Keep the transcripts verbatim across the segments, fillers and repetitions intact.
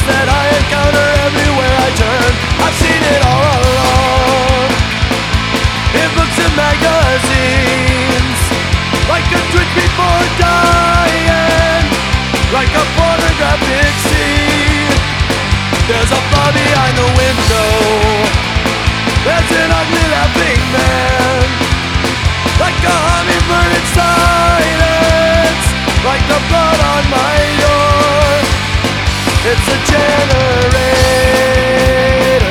that I encounter everywhere I turn. I've seen it all along, in books and magazines, like a twitch before dying, like a pornographic scene. There's a bar behind the window, there's an ugly laughing man, like a hummingbird in silence, like the blood on my door. It's a generator.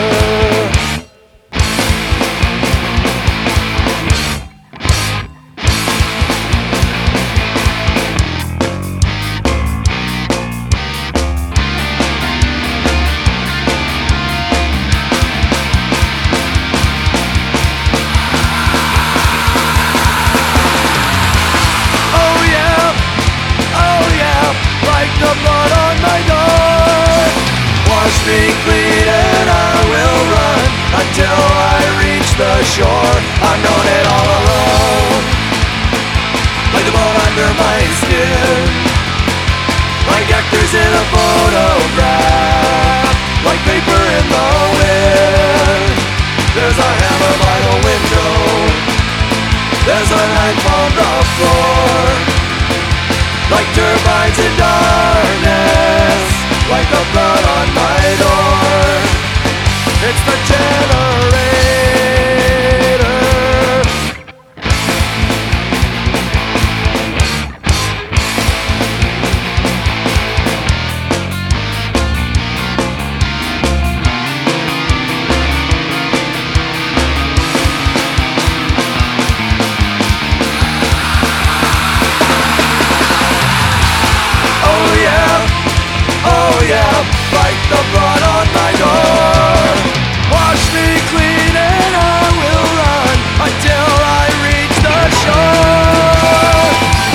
The blood on my door. Wash me clean and I will run until I reach the shore. I've known it all along, like the bone under my skin, like actors in a photograph, like paper in the wind. There's a hammer by the window, there's a knife on the floor, like turbines in darkness, like the blood on my door. It's the generator. Like the blood on my door. Wash me clean and I will run until I reach the shore.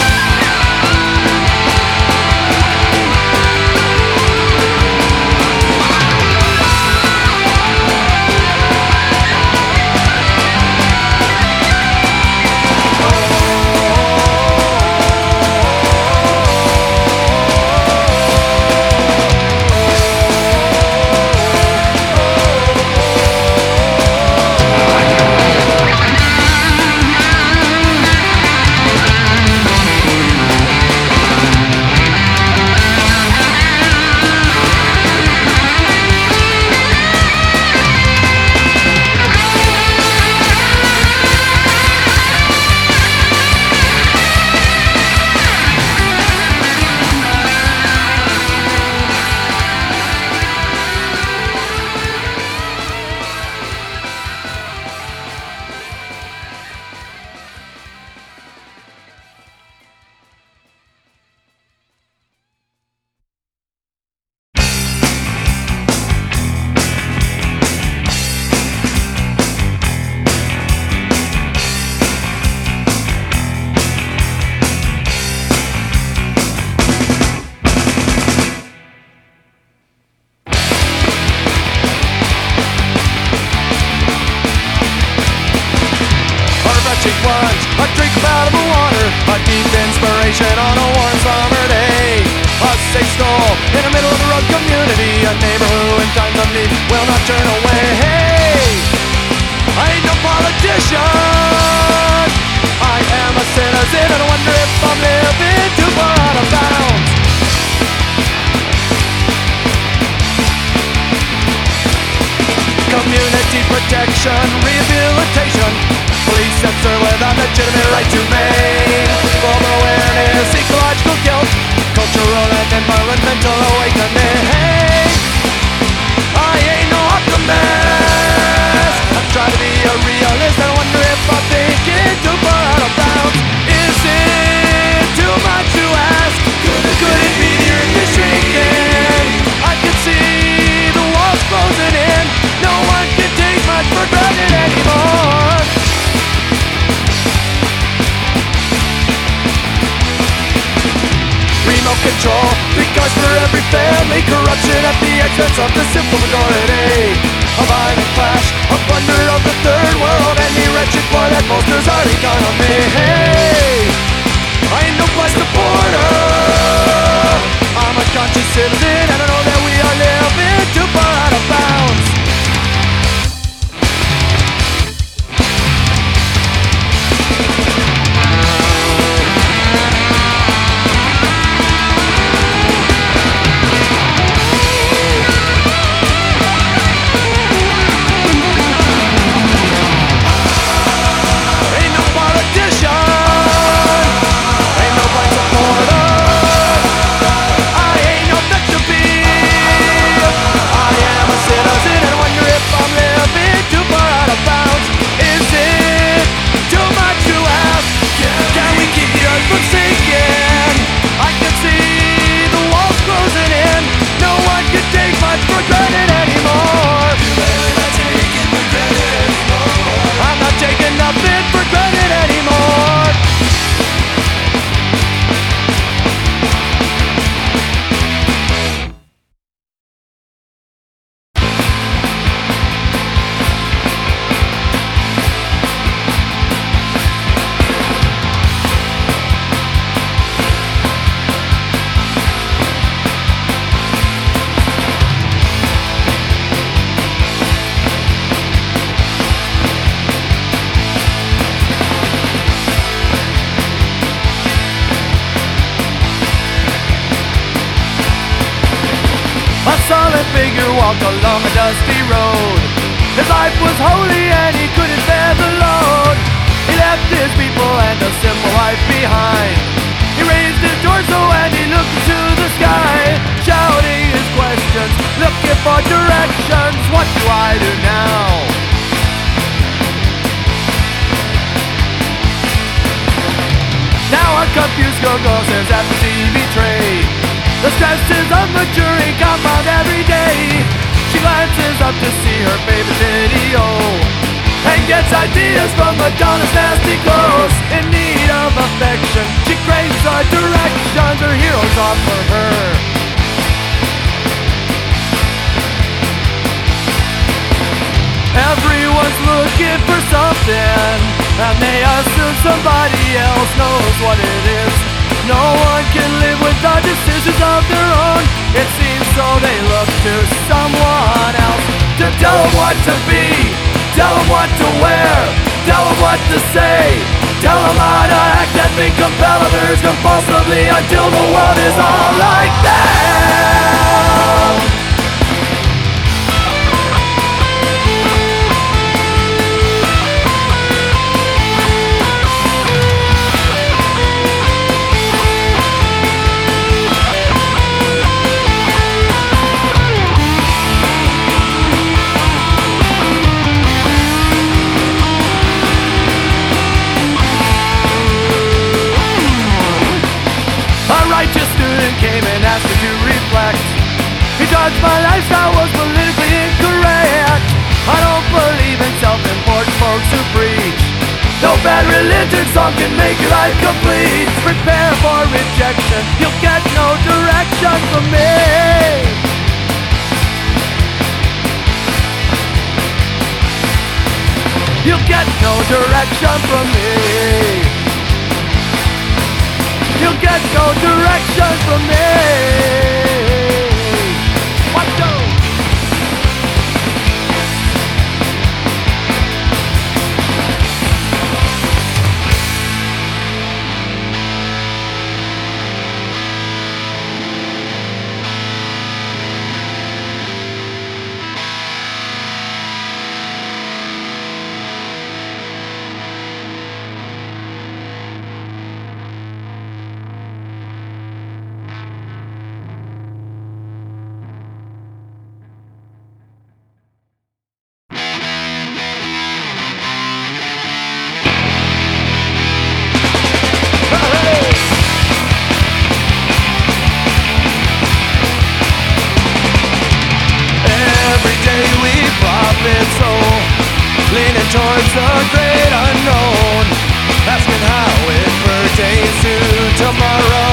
Plunge, a drink from out of the water, a deep inspiration on a warm summer day. A safe stall in the middle of a rugged community, a neighbor who in times of need will not turn away. Hey, I ain't no politician, I am a citizen, and I wonder if I'm living too far out of bounds. Community protection, rehabilitation, police censor without legitimate right to remain. Global awareness, ecological guilt, cultural and environmental awakening. Hey, I ain't no optimist, I'm trying to be a realist, and I wonder if I'm thinking too far out of bounds. Is it too much to ask? Could it, could it be the earth is shrinking? I can see the walls closing in, no one can take much for granted anymore. Remote control, three cars for every family, corruption at the expense of the simple majority. A violent clash, a plunder of the third world, and the wretched war that bolsters our economy. Hey, I ain't no place to border, I'm a conscious citizen, and I know that we are living walk along a dusty road. His life was holy and he couldn't bear the load. He left his people and a simple life behind. He raised his torso and he looked into the sky, shouting his questions, looking for directions. What do I do now? Now a confused girl glosses at the T V tray. The stresses of maturing compound every day. She glances up to see her favorite video and gets ideas from Madonna's nasty clothes. In need of affection, she craves our directions. Her heroes offer her. Everyone's looking for something, and they assume somebody else knows what it is. No one can live without decisions of their own. It seems so they look to someone else to tell them what to be, tell them what to wear, tell them what to say, tell them how to act and think, compel others compulsively until the world is all like them. Came and asked me to reflect. He judged my lifestyle was politically incorrect. I don't believe in self-important folks who preach. No bad religion song can make your life complete. Prepare for rejection, you'll get no direction from me. You'll get no direction from me. You'll get no direction from me. What go? Leaning towards the great unknown, asking how it pertains to tomorrow.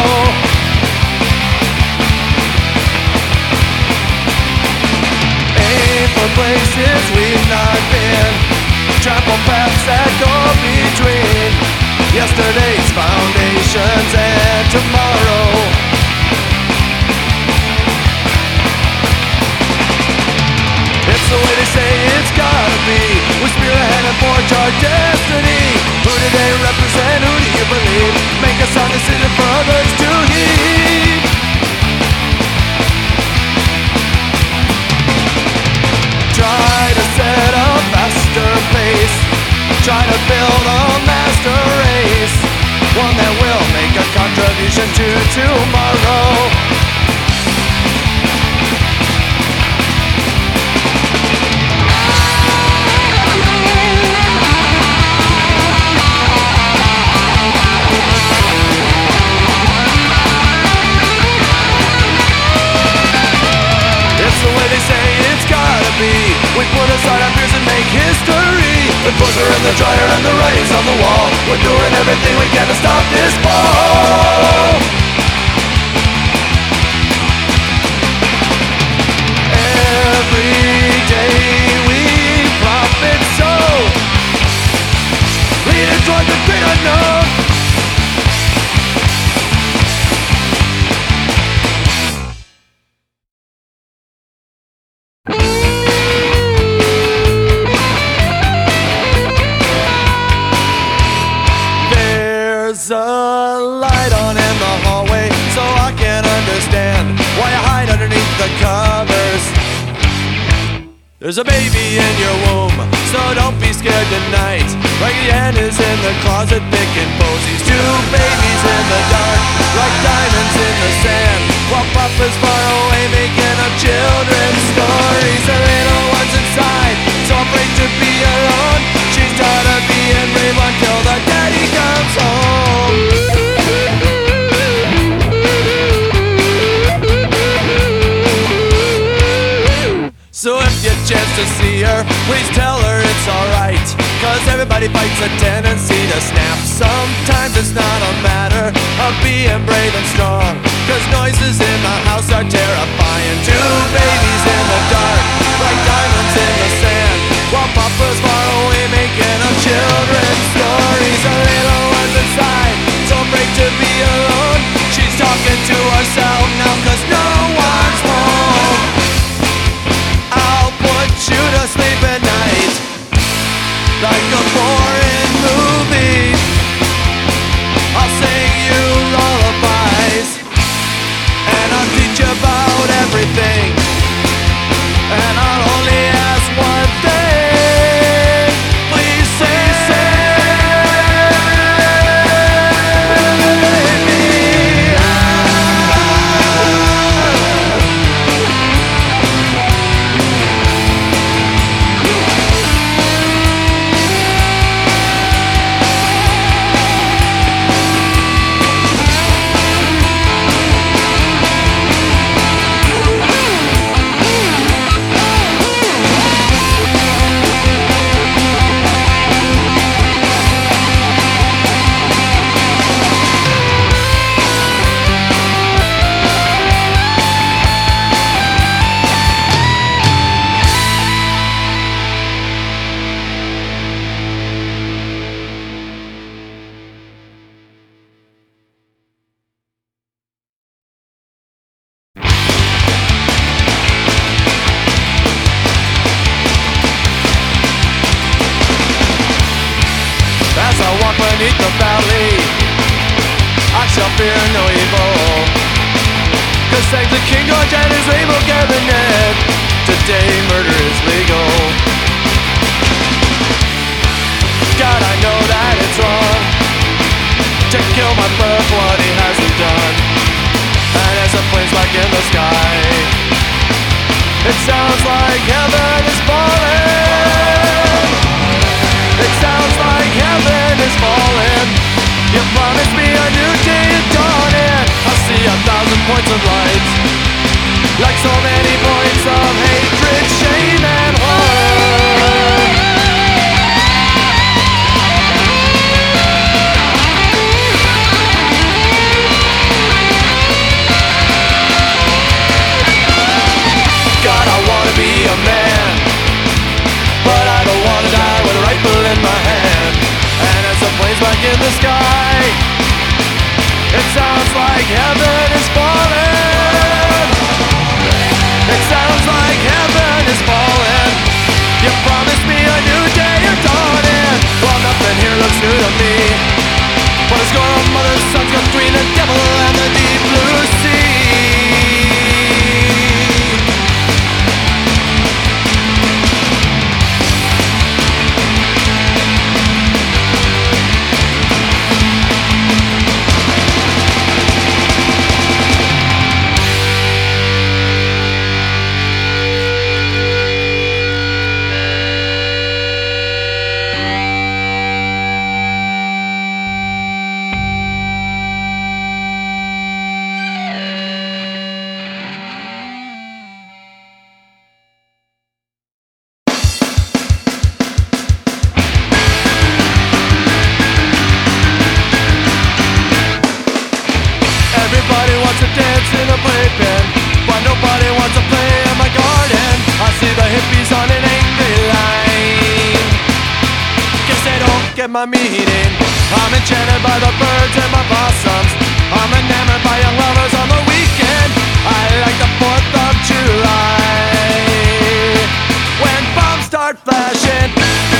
Aim for places we've not been, trample paths that go between yesterday's foundations and tomorrow. It's the way they say it's gotta be. We spearhead and forge our destiny. Who do they represent? Who do you believe? Make a sound decision for others to heed. Try to set a faster pace. Try to build a master race, one that will make a contribution to tomorrow. We put aside our fears and make history. The books are in the dryer and the writing's on the wall. We're doing everything we can to stop this fall. Every day we profit so, leading toward the great unknown. There's a light on in the hallway, so I can understand why you hide underneath the covers. There's a baby in your womb, so don't be scared tonight. Raggedy Ann is in the closet picking posies. Two babies in the dark, like diamonds in the sand, while Papa's far away making up children's stories. The little one's inside, so afraid to be alone. She's tired of being brave until the daddy comes home. So if you chance to see her, please tell her it's alright, cause everybody fights a tendency to snap. Sometimes it's not a matter of being brave and strong, cause noises in the house are terrifying. Two babies in the dark, like diamonds in the sand, while Papa's far away making up children's stories. The little one's inside, so afraid to be alone. She's talking to herself now cause no one's home. I'll put you to sleep at night, like a foreign movie. I'll sing you lullabies, and I'll teach you about everything. And I'll only ask one thing, please save me. As I walk beneath the valley, I shall fear no evil, cause thanks to King George and his rainbow cabinet, today murder is legal. God, I know that it's wrong to kill my brother for what he hasn't done. And as the flames back in the sky, it sounds like heaven is falling. It sounds like heaven is falling. You promised me a new day is dawning. I see a thousand points of light, like so many points of hatred, shame and horror. God, I wanna be a man, but I don't wanna die with a rifle in my hand. And as the planes back in the sky, it sounds like heaven is falling. It sounds like heaven is falling. You promised me a new day of dawning. Well, nothing here looks new to me. What is going on, mother, sun's gone between the devil and the deep blue sea. Everybody wants to dance in a playpen, but nobody wants to play in my garden. I see the hippies on an angry line, guess they don't get my meaning. I'm enchanted by the birds and my possums. I'm enamored by young lovers on the weekend. I like the fourth of July, when bombs start flashing.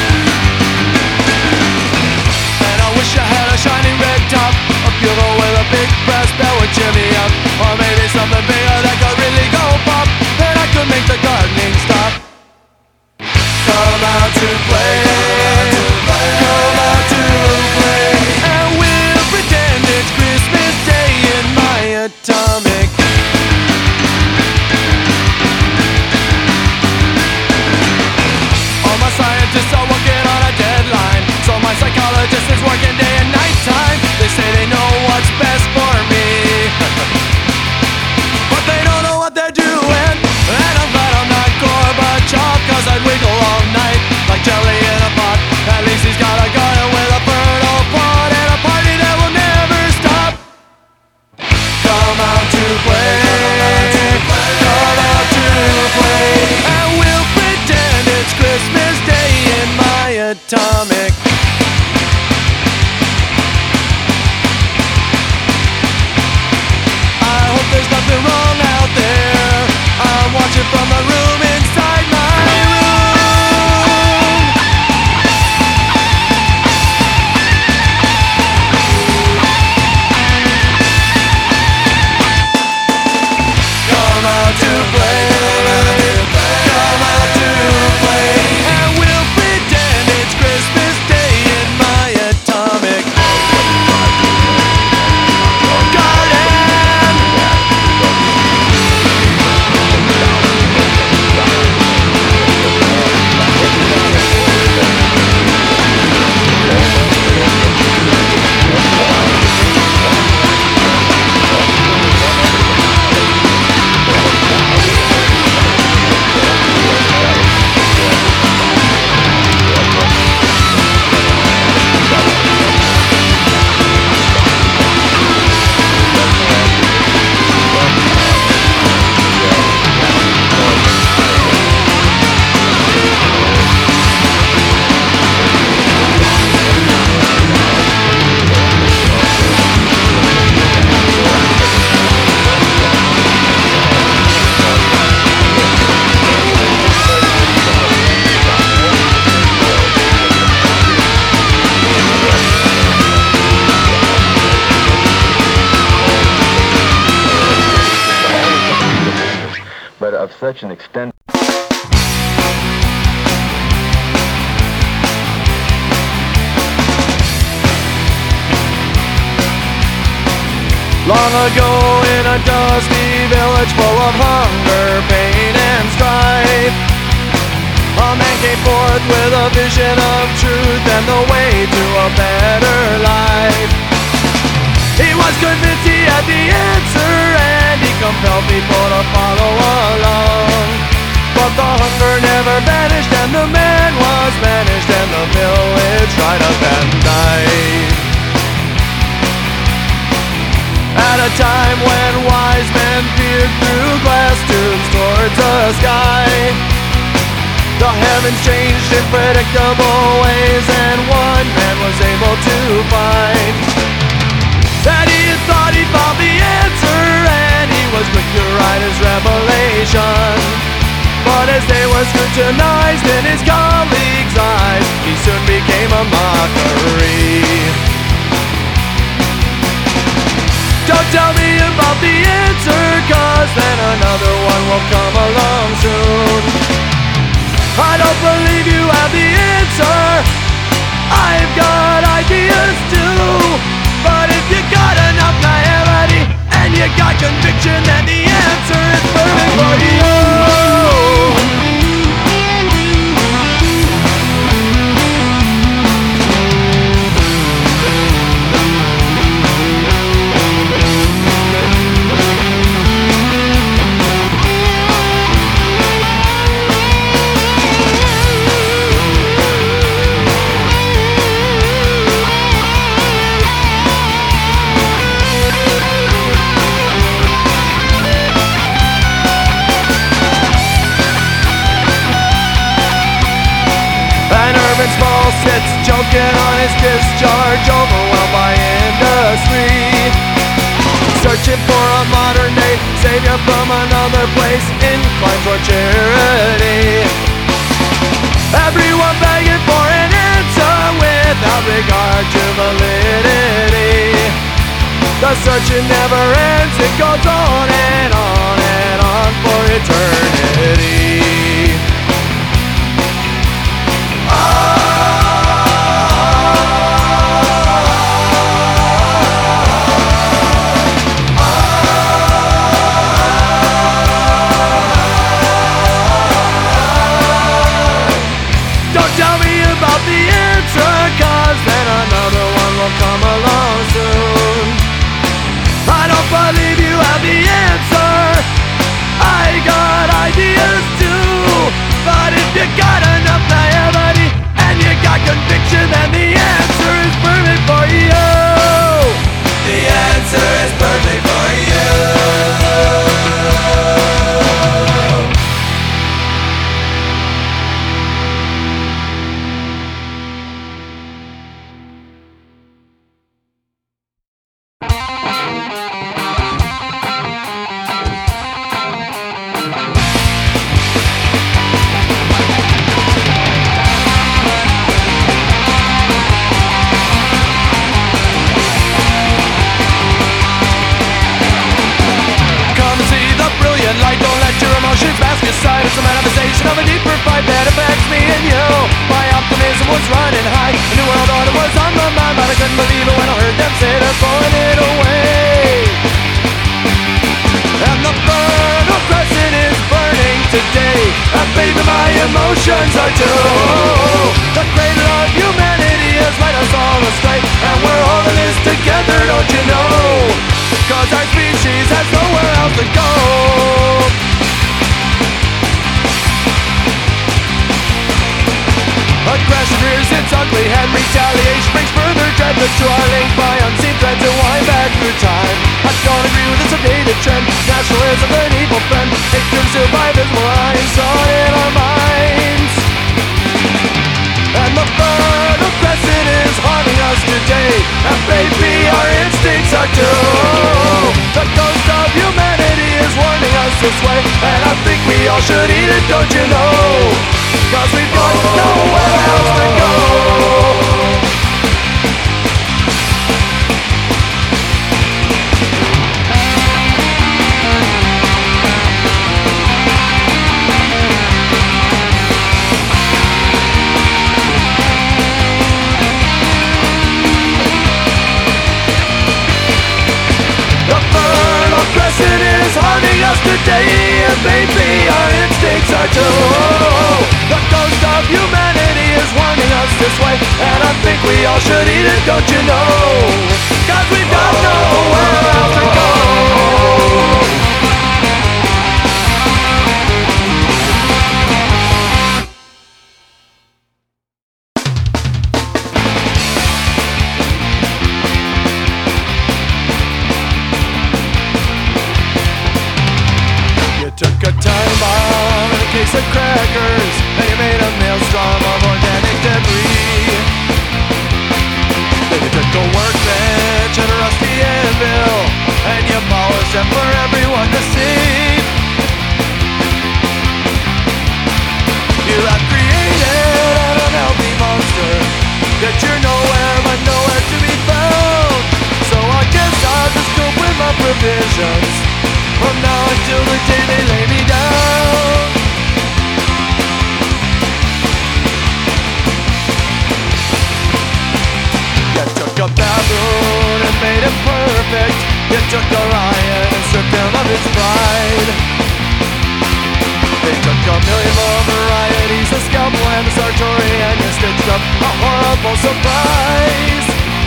And I wish I had a shiny red top, a bugle with a big brass bell would cheer me up. Or maybe something bigger that could really go pop, then I could make the gardening stop. atomic. I hope there's nothing wrong out there. I'm watching from the room inside my room. Come out to play. Come out to play. And we'll pretend it's Christmas Day in my atomic garden. But of such an extent. Long ago in a dusty village full of hunger, pain and strife, a man came forth with a vision of truth and the way to a better life. He was convinced he had the answer and he compelled people to follow along. But the hunger never vanished and the man was banished and the village dried up and died. At a time when wise men peered through glass tubes towards the sky, the heavens changed in predictable ways and one man was able to find that he had thought he found the answer and he was quick to write his revelation. But as they were scrutinized in his colleagues' eyes, he soon became a mockery. Don't tell me about the answer, cause then another one will come along soon. I don't believe you have the answer. I've got ideas too. But if you got enough naivety and you got conviction, then the answer is perfect for you. Small sits choking on his discharge, overwhelmed by industry, searching for a modern day savior from another place, inclined for charity. Everyone begging for an answer without regard to validity. The searching never ends, it goes on and on and on for eternity. Tell me about the answer, cause then another one will come along soon. I don't believe you have the answer. I got ideas too. was running high. A new world order was on my mind, but I couldn't believe it when I heard them say they're throwing it away. And the Fertile Crescent is burning today, and baby, my emotions are too. The cradle of humanity has led us all astray, and we're holding this together, don't you know? Cause our species has nowhere else to go. Aggression rears its ugly head, retaliation brings further dread. The two are linked by unseen threads that wind back through time. I don't agree with this updated trend. Nationalism, an evil friend. It can survive as lines on in our minds. And the Fertile Crescent is haunting us today, and baby, our instincts are too. The ghost of humanity is warning us this way, and I think we all should eat it, don't you know? Cause we've got nowhere else to go. The Fertile Crescent is haunting us today, and baby, our instincts are too. The ghost of humanity is warning us this way, and I think we all should eat it, don't you know? Cause we've got nowhere else to go. You took a time bomb and a case of crackers, and you made a maelstrom of organic debris. Then you took a workbench and a rusty anvil, and you polished them for everyone to see. You have created an unhealthy monster, yet you're nowhere but nowhere to be found. So I guess I'll just cope with my provisions from now until the day they lay me down. You took a baboon and made him perfect. You took a lion and stripped him of his pride. They took a million more varieties, a scalpel and a sartori, and you stitched up a horrible surprise.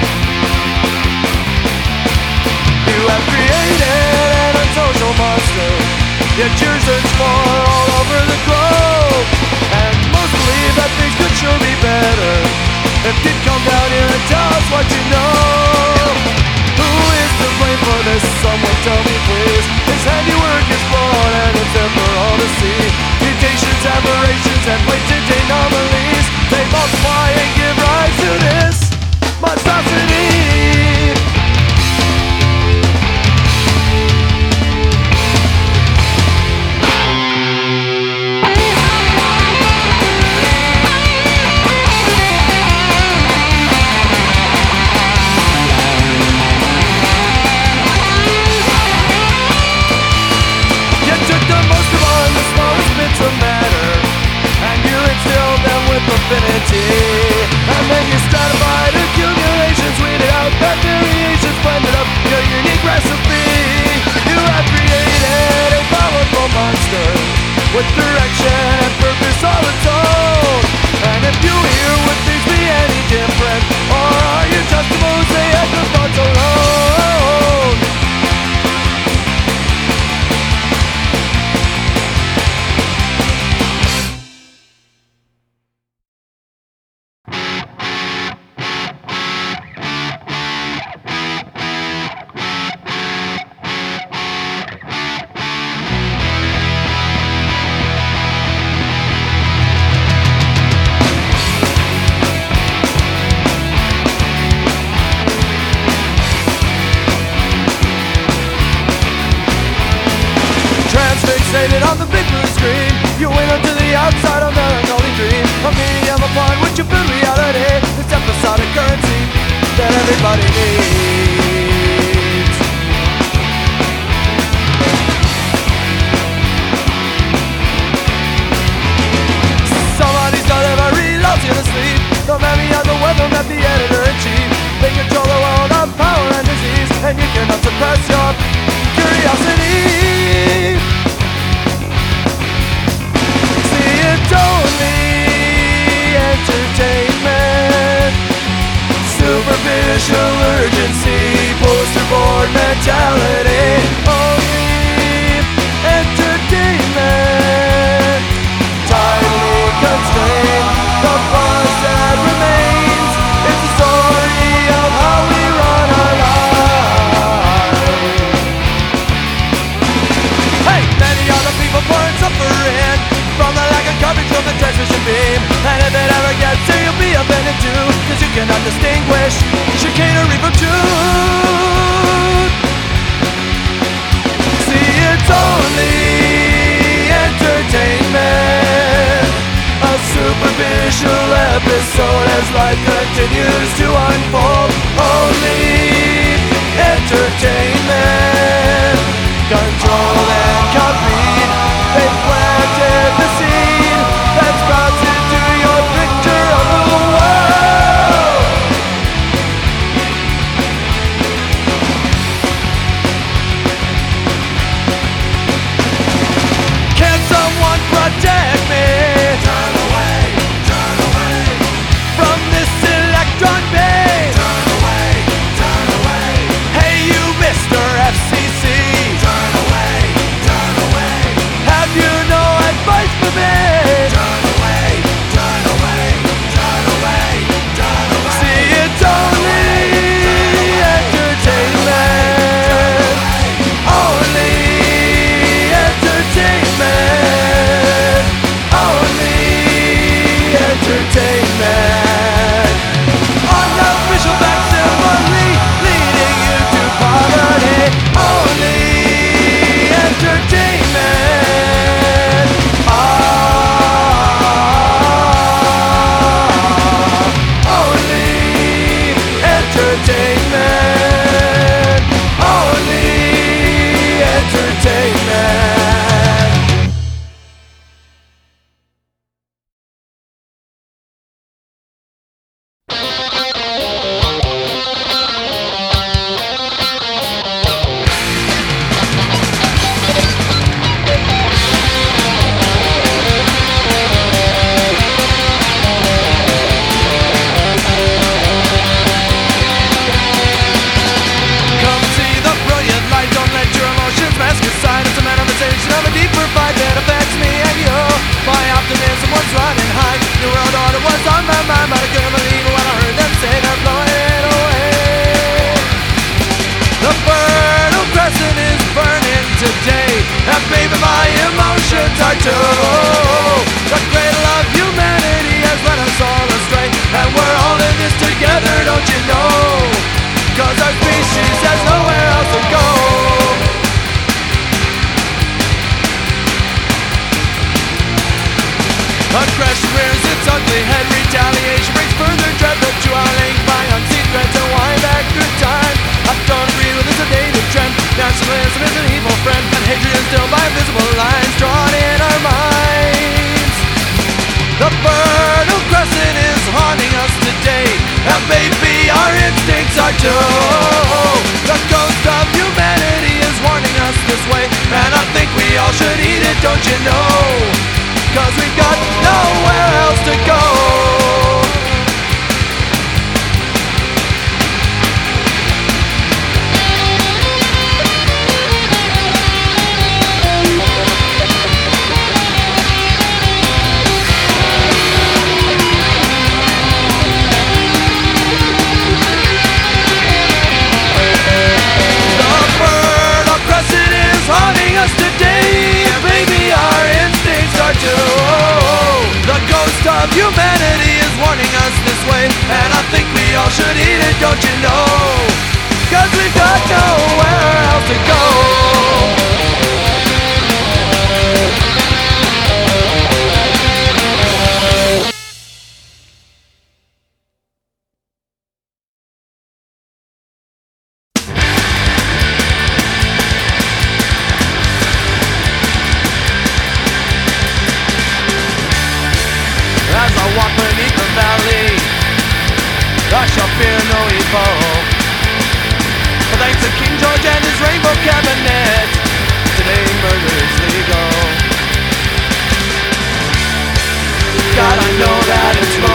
You have created an unsocial monster, yet you search for all over the globe. And most believe that things could sure be better if you'd come down here and tell us what you know. Who is to blame for this? Someone tell me please. His handiwork is broad and it's there for all to see. Mutations, aberrations, and latent anomalies, they multiply and give rise to this monstrosity. Affinity. And then you stratified accumulations, weeded out that variations, blended up your unique recipe. You have created a powerful monster with direction and purpose all its own. And if you hear, would things be any different, or are you just a mosaic of thoughts alone? Fixated on the big blue screen, you went onto the outside of melancholy dream. A medium upon which you build reality, this episodic currency that everybody needs. Somebody's got every lousy to sleep, no matter superficial urgency, poster board mentality. Only entertainment, tightly constrained. The pause that remains is the story of how we run our lives. Hey, many other people burn suffering from the lack of coverage from the transmission beam. And if it ever gets to you, be offended too, cause you cannot distinguish chicanery from truth. See, it's only entertainment, a superficial episode as life continues to unfold. Only entertainment, control and compete. They planted the seed that sprouts into your picture of the world. Can someone protect me? Turn away, turn away from this electron beam. Turn away, turn away. Hey, you, Mister F C C. Turn away, turn away. Have you no advice for me? Turn away, turn away, turn away, turn away. See, it's only entertainment, only entertainment, only entertainment. Unofficial facsimile leading you to poverty. Only entertainment. Ah, only entertainment. Only entertainment. Come see the brilliant light. Don't let your emotions mask aside. It's a manifestation of a deeper fight that affects me and you. My optimism was running high. Your world order was on my mind, but I couldn't believe it when I heard them say they're blowing away. The fertile crescent is burning today, and baby, my emotions are too. The cradle of humanity has led us all astray, and we're all in this together, don't you know? Cause our species has nowhere else to go. Aggression rears its ugly head, retaliation brings further dread, but you are linked by unseen threads and why back good time. I don't agree with this native trend. Nationalism is an evil friend, and hatred is still by visible lines drawn in our minds. The fertile crescent is haunting us today, and baby, our instincts are too. The ghost of humanity is warning us this way, and I think we all should eat it, don't you know? Cause we've got nowhere else to go. The fertile crescent is haunting us today, and baby, our instincts are too. The ghost of humanity is warning us this way, and I think we all should eat it, don't you know? Cause we've got nowhere else to go. As I walk beneath the valley, I shall fear no evil. But thanks to King George and his rainbow cabinet, today murder is legal. God, I know that it's wrong.